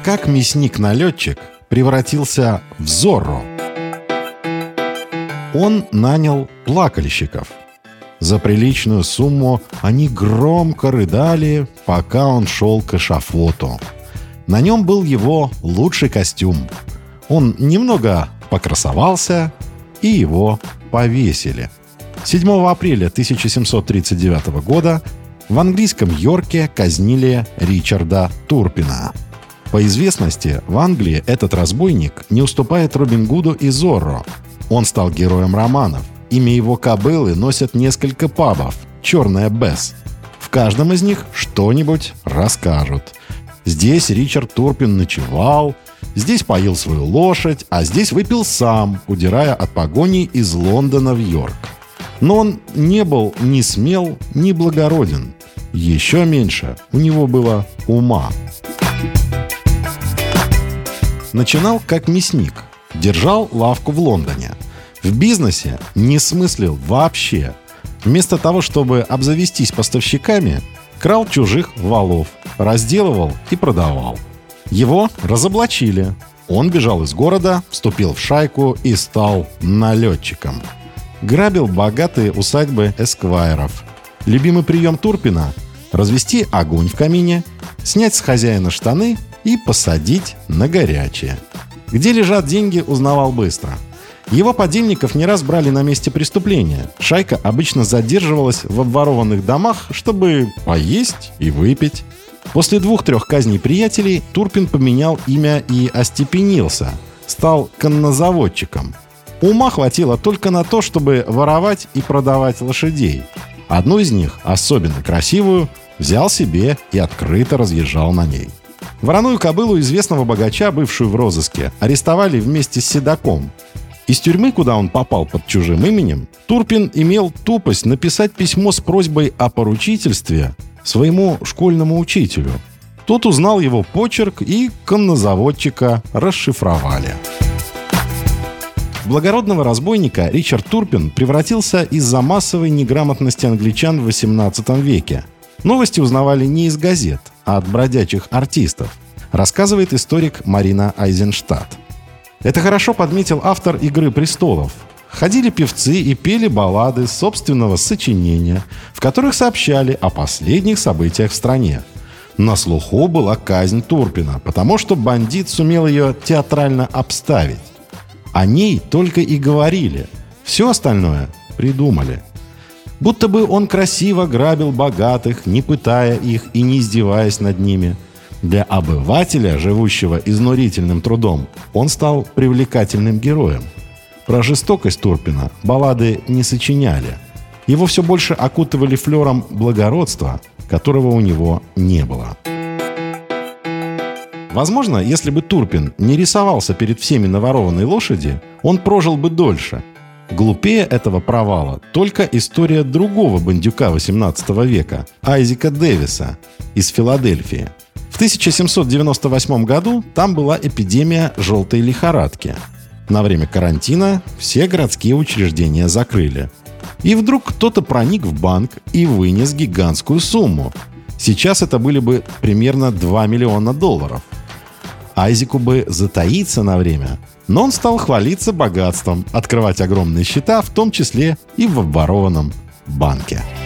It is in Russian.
Как мясник-налетчик превратился в Зорро? Он нанял плакальщиков. За приличную сумму они громко рыдали, пока он шел к эшафоту. На нем был его лучший костюм. Он немного покрасовался, и его повесили. 7 апреля 1739 года в английском Йорке казнили Ричарда Турпина. По известности, в Англии этот разбойник не уступает Робин Гуду и Зорро. Он стал героем романов. Имя его кобылы носят несколько пабов «Черная Бесс». В каждом из них что-нибудь расскажут. Здесь Ричард Турпин ночевал, здесь поил свою лошадь, а здесь выпил сам, удирая от погони из Лондона в Йорк. Но он не был ни смел, ни благороден. Еще меньше у него было ума. Начинал как мясник. Держал лавку в Лондоне. В бизнесе не смыслил вообще. Вместо того, чтобы обзавестись поставщиками, крал чужих валов, разделывал и продавал. Его разоблачили. Он бежал из города, вступил в шайку и стал налетчиком. Грабил богатые усадьбы эсквайров. Любимый прием Турпина – развести огонь в камине, снять с хозяина штаны и посадить на горячее. Где лежат деньги, узнавал быстро. Его подельников не раз брали на месте преступления. Шайка обычно задерживалась в обворованных домах, чтобы поесть и выпить. После 2-3 казней приятелей Турпин поменял имя и остепенился. Стал коннозаводчиком. Ума хватило только на то, чтобы воровать и продавать лошадей. Одну из них, особенно красивую, взял себе и открыто разъезжал на ней. Вороную кобылу известного богача, бывшую в розыске, арестовали вместе с седаком. Из тюрьмы, куда он попал под чужим именем, Турпин имел тупость написать письмо с просьбой о поручительстве своему школьному учителю. Тот узнал его почерк, и коннозаводчика расшифровали. В благородного разбойника Ричард Турпин превратился из-за массовой неграмотности англичан в XVIII веке. Новости узнавали не из газет, а от бродячих артистов, рассказывает историк Марина Айзенштадт. Это хорошо подметил автор «Игры престолов». Ходили певцы и пели баллады собственного сочинения, в которых сообщали о последних событиях в стране. На слуху была казнь Турпина, потому что бандит сумел ее театрально обставить. О ней только и говорили, все остальное придумали. Будто бы он красиво грабил богатых, не пытая их и не издеваясь над ними. Для обывателя, живущего изнурительным трудом, он стал привлекательным героем. Про жестокость Турпина баллады не сочиняли. Его все больше окутывали флером благородства, которого у него не было. Возможно, если бы Турпин не рисовался перед всеми на ворованной лошади, он прожил бы дольше. Глупее этого провала только история другого бандюка XVIII века, Айзека Дэвиса из Филадельфии. В 1798 году там была эпидемия желтой лихорадки. На время карантина все городские учреждения закрыли. И вдруг кто-то проник в банк и вынес гигантскую сумму. Сейчас это были бы примерно $2 миллиона. Айзеку бы затаиться на время, но он стал хвалиться богатством, открывать огромные счета, в том числе и в обворованном банке.